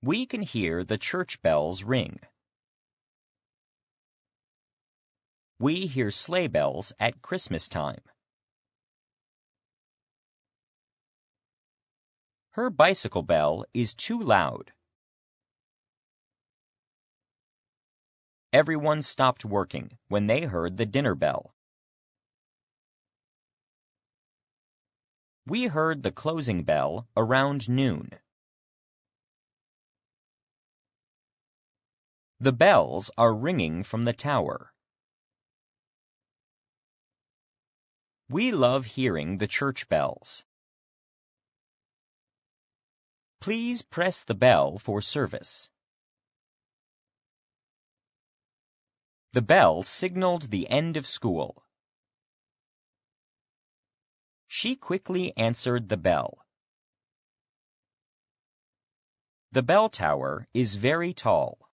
We can hear the church bells ring. We hear sleigh bells at Christmas time. Her bicycle bell is too loud. Everyone stopped working when they heard the dinner bell. We heard the closing bell around noon. The bells are ringing from the tower. We love hearing the church bells. Please press the bell for service. The bell signaled the end of school. She quickly answered the bell. The bell tower is very tall.